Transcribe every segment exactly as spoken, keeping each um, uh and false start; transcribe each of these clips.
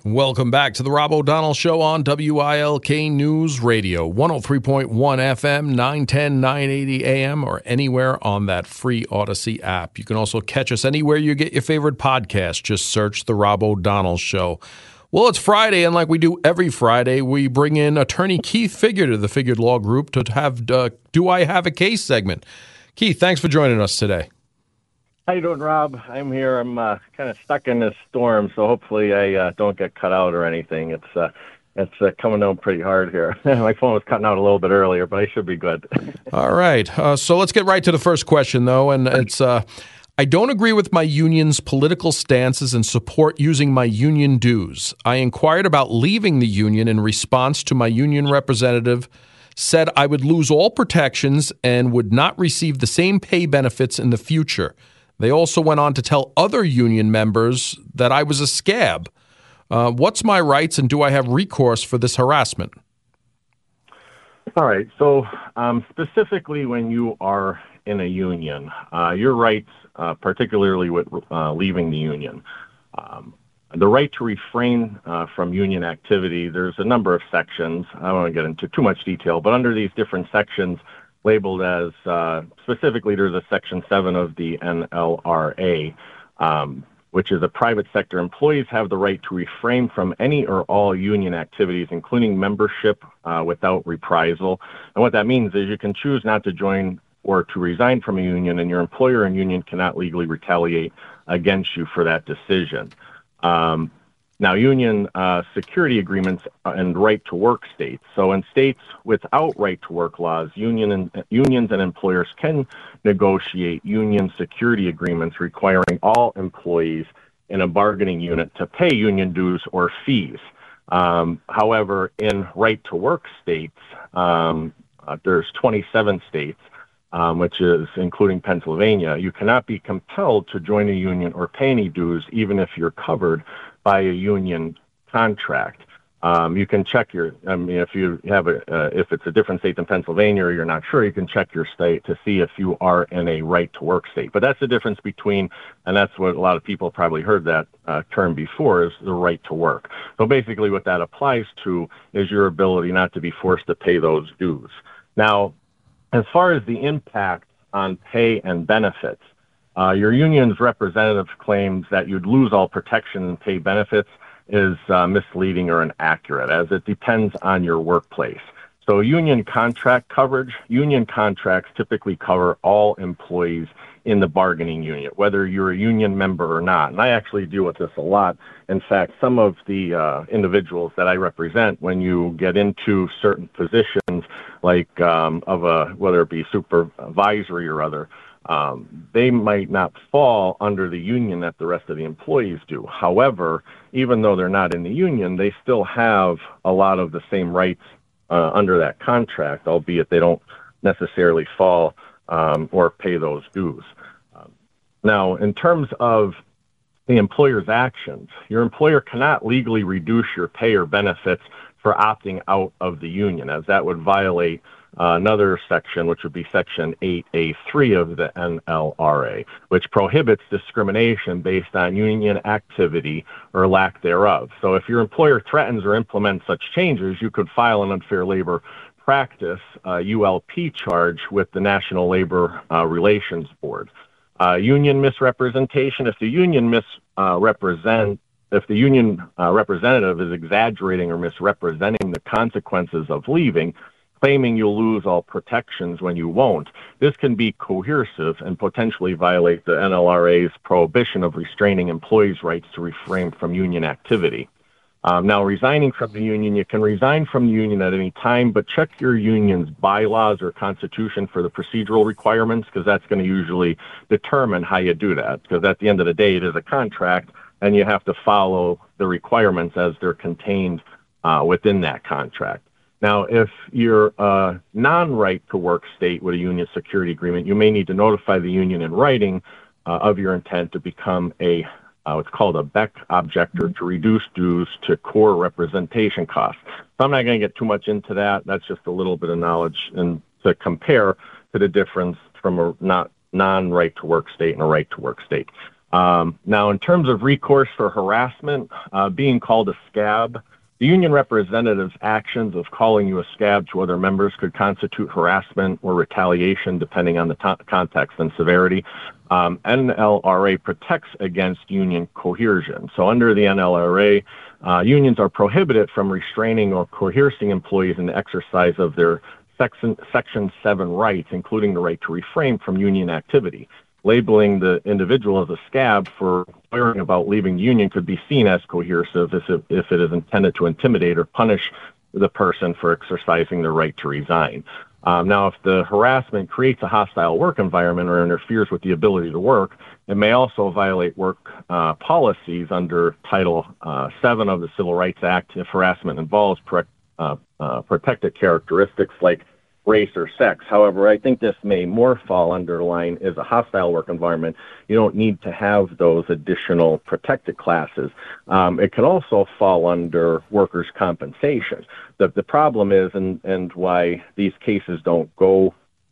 Welcome back to the Rob O'Donnell Show on W I L K News Radio, one oh three point one F M, nine ten, nine eighty A M, or anywhere on that free Odyssey app. You can also catch us anywhere you get your favorite podcast. Just search the Rob O'Donnell Show. Well, it's Friday, and like we do every Friday, we bring in attorney Keith Figured of the Figured Law Group to have uh, Do I Have a Case segment. Keith, thanks for joining us today. How you doing, Rob? I'm here. I'm uh, kind of stuck in this storm, so hopefully I uh, don't get cut out or anything. It's uh, it's uh, coming down pretty hard here. My phone was cutting out a little bit earlier, but I should be good. All right. Uh, so let's get right to the first question, though, and it's uh, I don't agree with my union's political stances and support using my union dues. I inquired about leaving the union in response to my union representative said I would lose all protections and would not receive the same pay benefits in the future. They also went on to tell other union members that I was a scab. Uh, what's my rights, and do I have recourse for this harassment? All right. So um, specifically when you are in a union, uh, your rights, uh, particularly with uh, leaving the union, um, the right to refrain uh, from union activity, there's a number of sections. I don't want to get into too much detail, but under these different sections, labeled as, uh, specifically there's a Section seven of the N L R A, um, which is a private sector. Employees have the right to refrain from any or all union activities, including membership uh, without reprisal. And what that means is you can choose not to join or to resign from a union, and your employer and union cannot legally retaliate against you for that decision. Um, Now, union uh, security agreements and right-to-work states. So in states without right-to-work laws, union and, unions and employers can negotiate union security agreements requiring all employees in a bargaining unit to pay union dues or fees. Um, however, in right-to-work states, um, uh, there's twenty-seven states, um, which is including Pennsylvania. You cannot be compelled to join a union or pay any dues, even if you're covered by a union contract. Um, you can check your, I mean, if you have a, uh, if it's a different state than Pennsylvania or you're not sure, you can check your state to see if you are in a right to work state. But that's the difference between, and that's what a lot of people probably heard that uh, term before, is the right to work. So basically what that applies to is your ability not to be forced to pay those dues. Now, as far as the impact on pay and benefits, Uh, your union's representative claims that you'd lose all protection and pay benefits is uh, misleading or inaccurate, as it depends on your workplace. So union contract coverage, union contracts typically cover all employees in the bargaining unit, whether you're a union member or not. And I actually deal with this a lot. In fact, some of the uh, individuals that I represent, when you get into certain positions, like um, of a, whether it be supervisory or other, Um, they might not fall under the union that the rest of the employees do. However, even though they're not in the union, they still have a lot of the same rights uh, under that contract, albeit they don't necessarily fall um, or pay those dues. Um, now, in terms of the employer's actions, your employer cannot legally reduce your pay or benefits for opting out of the union, as that would violate Uh, another section, which would be Section eight A three of the N L R A, which prohibits discrimination based on union activity or lack thereof. So if your employer threatens or implements such changes, you could file an unfair labor practice, uh, U L P charge, with the National Labor uh, Relations Board. Uh, union misrepresentation, if the union misrepresent, uh, if the union uh, representative is exaggerating or misrepresenting the consequences of leaving, claiming you'll lose all protections when you won't, this can be coercive and potentially violate the N L R A's prohibition of restraining employees' rights to refrain from union activity. Um, now, resigning from the union, you can resign from the union at any time, but check your union's bylaws or constitution for the procedural requirements, because that's going to usually determine how you do that, because at the end of the day, it is a contract, and you have to follow the requirements as they're contained uh, within that contract. Now, if you're a non-right-to-work state with a union security agreement, you may need to notify the union in writing uh, of your intent to become a, uh, what's called a Beck objector, to reduce dues to core representation costs. So I'm not going to get too much into that. That's just a little bit of knowledge and to compare to the difference from a not non-right-to-work state and a right-to-work state. Um, now, in terms of recourse for harassment, uh, being called a scab, the union representative's actions of calling you a scab to other members could constitute harassment or retaliation depending on the t- context and severity. Um, N L R A protects against union coercion. So under the N L R A, uh, unions are prohibited from restraining or coercing employees in the exercise of their section, section seven rights, including the right to refrain from union activity. Labeling the individual as a scab for inquiring about leaving the union could be seen as coercive if it, if it is intended to intimidate or punish the person for exercising their right to resign. Um, now, if the harassment creates a hostile work environment or interferes with the ability to work, it may also violate work uh, policies under Title uh, seven of the Civil Rights Act if harassment involves pre- uh, uh, protected characteristics like race or sex. However, I think this may more fall under the line as a hostile work environment. You don't need to have those additional protected classes. Um, it can also fall under workers' compensation. The, the problem is, and, and why these cases don't go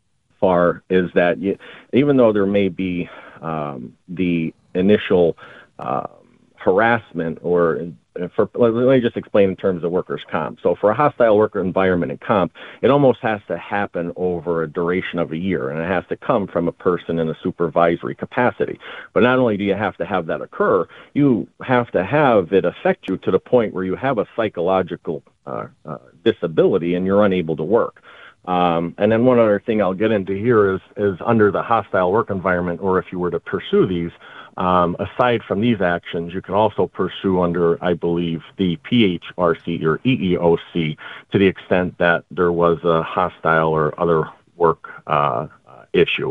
far, is that you, even though there may be um, the initial uh, harassment or For, let me just explain in terms of workers' comp. So for a hostile worker environment in comp, it almost has to happen over a duration of a year, and it has to come from a person in a supervisory capacity. But not only do you have to have that occur, you have to have it affect you to the point where you have a psychological uh, uh, disability and you're unable to work. Um, and then one other thing I'll get into here is, is under the hostile work environment, or if you were to pursue these, Um, aside from these actions, you can also pursue under, I believe, the P H R C or E E O C to the extent that there was a hostile or other work uh, uh, issue.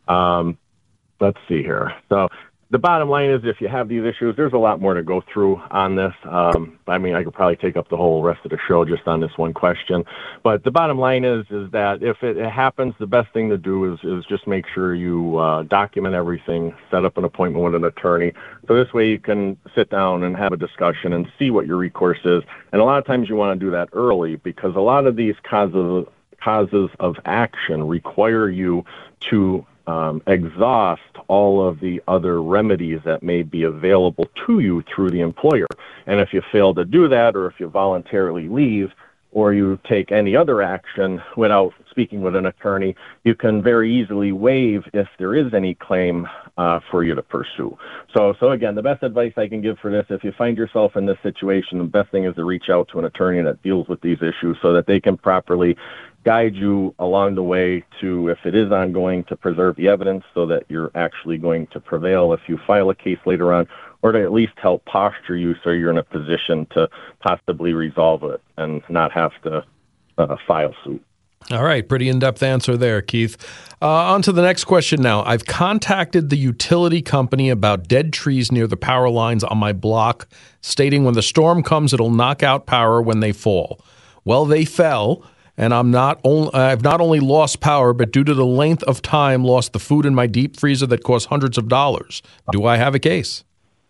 Um, let's see here. So the bottom line is if you have these issues, there's a lot more to go through on this. Um, I mean, I could probably take up the whole rest of the show just on this one question. But the bottom line is is that if it happens, the best thing to do is, is just make sure you uh, document everything, set up an appointment with an attorney. So this way you can sit down and have a discussion and see what your recourse is. And a lot of times you want to do that early because a lot of these causes, causes of action require you to Um, exhaust all of the other remedies that may be available to you through the employer. And if you fail to do that, or if you voluntarily leave, or you take any other action without speaking with an attorney, you can very easily waive if there is any claim uh, for you to pursue. So, so again, the best advice I can give for this, if you find yourself in this situation, the best thing is to reach out to an attorney that deals with these issues so that they can properly guide you along the way to, if it is ongoing, to preserve the evidence so that you're actually going to prevail if you file a case later on, or to at least help posture you so you're in a position to possibly resolve it and not have to uh, file suit. All right, pretty in-depth answer there, Keith. Uh, on to the next question now. I've contacted the utility company about dead trees near the power lines on my block, stating when the storm comes, it'll knock out power when they fall. Well, they fell. And I'm not only I've not only lost power, but due to the length of time, lost the food in my deep freezer that cost hundreds of dollars. Do I have a case?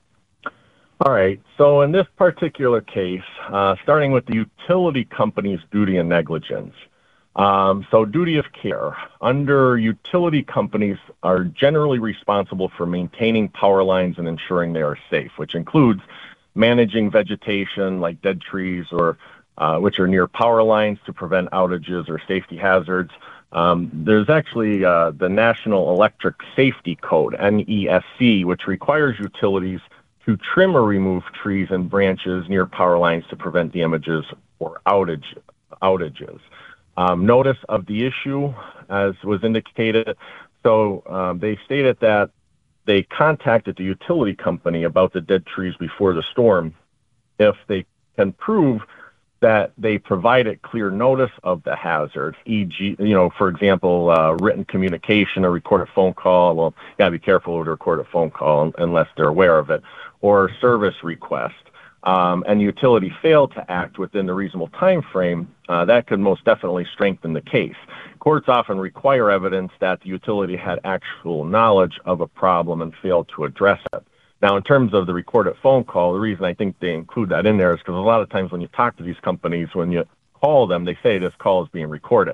All right. So in this particular case, uh, starting with the utility company's duty and negligence. Um, so duty of care. Under utility companies are generally responsible for maintaining power lines and ensuring they are safe, which includes managing vegetation like dead trees or Uh, which are near power lines to prevent outages or safety hazards. Um, there's actually uh, the National Electric Safety Code, N E S C, which requires utilities to trim or remove trees and branches near power lines to prevent damages or outage, outages. Um, notice of the issue, as was indicated, so um, they stated that they contacted the utility company about the dead trees before the storm if they can prove that they provided clear notice of the hazard, for example, you know, for example, uh, written communication, a recorded phone call. Well, you gotta be careful with a recorded phone call unless they're aware of it, or service request. Um, and utility failed to act within the reasonable time frame. Uh, that could most definitely strengthen the case. Courts often require evidence that the utility had actual knowledge of a problem and failed to address it. Now, in terms of the recorded phone call, the reason I think they include that in there is because a lot of times when you talk to these companies, when you call them, they say this call is being recorded.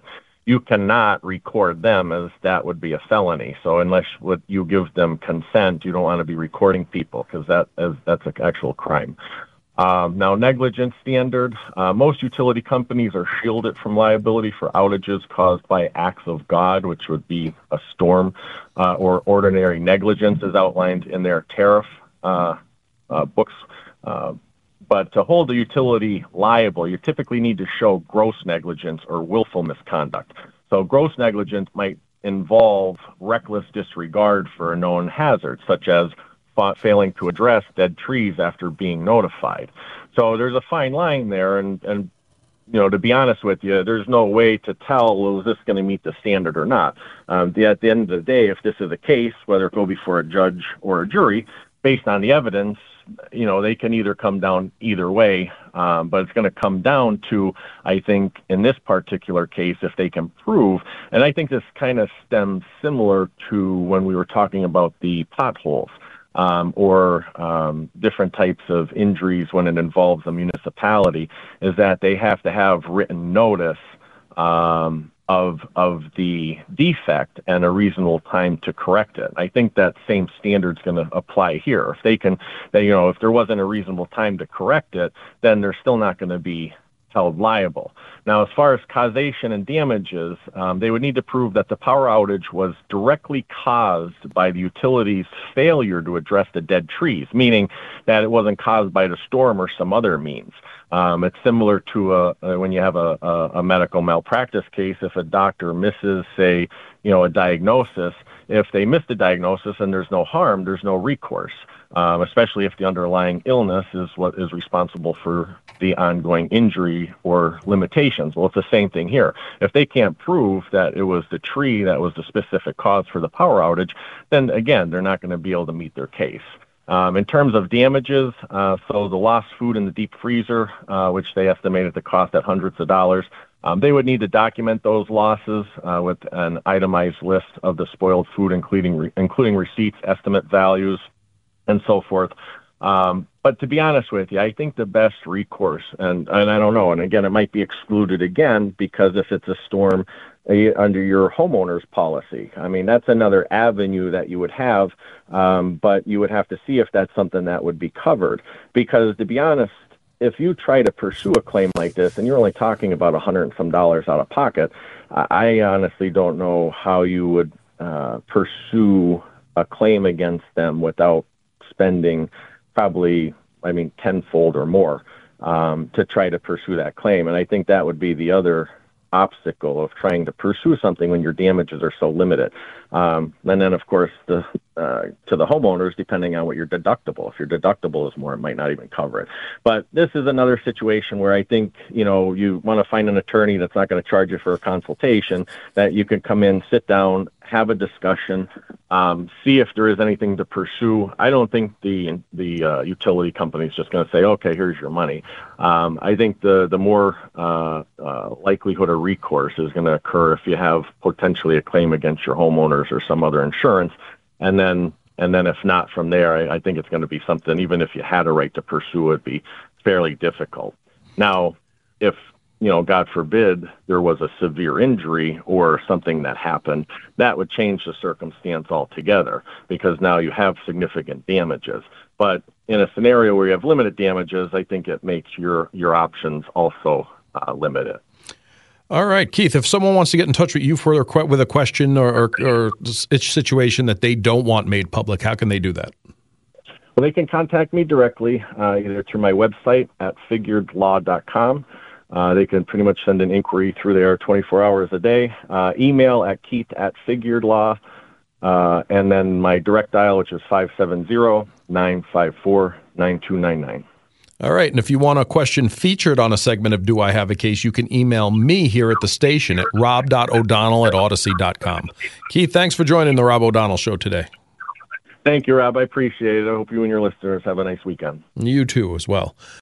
you cannot record them, as that would be a felony. So unless what you give them consent, you don't want to be recording people, because that is, that's an actual crime. Um, now, negligence standard, uh, most utility companies are shielded from liability for outages caused by acts of God, which would be a storm, uh, or ordinary negligence as outlined in their tariff uh, uh, books. Uh, but to hold a utility liable, you typically need to show gross negligence or willful misconduct. So gross negligence might involve reckless disregard for a known hazard, such as failing to address dead trees after being notified. So there's a fine line there, and, and you know, to be honest with you, there's no way to tell, well, is this going to meet the standard or not? Um, the, at the end of the day, if this is a case, whether it go before a judge or a jury, based on the evidence, you know, they can either come down either way, um, but it's going to come down to, I think, in this particular case, if they can prove, and I think this kind of stems similar to when we were talking about the potholes. Um, or um, different types of injuries when it involves a municipality, is that they have to have written notice um, of of the defect and a reasonable time to correct it. I think that same standard's going to apply here. If they can, they, you know, if there wasn't a reasonable time to correct it, then they're still not going to be held liable. Now, as far as causation and damages, um, they would need to prove that the power outage was directly caused by the utility's failure to address the dead trees, meaning that it wasn't caused by the storm or some other means. Um, it's similar to a, uh, when you have a, a, a medical malpractice case. If a doctor misses, say, you know, a diagnosis, if they miss the diagnosis and there's no harm, there's no recourse. Um, especially if the underlying illness is what is responsible for the ongoing injury or limitations. Well, it's the same thing here. If they can't prove that it was the tree that was the specific cause for the power outage, then again, they're not going to be able to meet their case. Um, in terms of damages, uh, so the lost food in the deep freezer, uh, which they estimated the cost at hundreds of dollars, um, they would need to document those losses uh, with an itemized list of the spoiled food, including re- including receipts, estimate values, and so forth. Um, but to be honest with you, I think the best recourse, and, and I don't know, and again, it might be excluded again, because if it's a storm uh, under your homeowner's policy, I mean, that's another avenue that you would have, um, but you would have to see if that's something that would be covered. Because to be honest, if you try to pursue a claim like this, and you're only talking about a hundred and some dollars out of pocket, I honestly don't know how you would uh, pursue a claim against them without spending probably, I mean, tenfold or more um, to try to pursue that claim. And I think that would be the other obstacle of trying to pursue something when your damages are so limited. Um, and then, of course, the uh, to the homeowners, depending on what your deductible. If your deductible is more, it might not even cover it. But this is another situation where I think, you know, you want to find an attorney that's not going to charge you for a consultation, that you can come in, sit down, have a discussion, um, see if there is anything to pursue. I don't think the the uh, utility company is just going to say, okay, here's your money. Um, I think the, the more uh, uh, likelihood of recourse is going to occur if you have potentially a claim against your homeowners or some other insurance. And then, and then if not from there, I, I think it's going to be something, even if you had a right to pursue it, be fairly difficult. Now, if, you know, God forbid, there was a severe injury or something that happened, that would change the circumstance altogether, because now you have significant damages. But in a scenario where you have limited damages, I think it makes your, your options also uh, limited. All right, Keith, if someone wants to get in touch with you for a, with a question or, or, or a situation that they don't want made public, how can they do that? Well, they can contact me directly, uh, either through my website at figured law dot com. Uh, they can pretty much send an inquiry through there twenty-four hours a day. Uh, email at keith at figuredlaw. Uh, and then my direct dial, which is five seven zero, nine five four, nine two nine nine. All right. And if you want a question featured on a segment of Do I Have a Case, you can email me here at the station at rob dot o'donnell at odyssey dot com. Keith, thanks for joining the Rob O'Donnell Show today. Thank you, Rob. I appreciate it. I hope you and your listeners have a nice weekend. You too as well.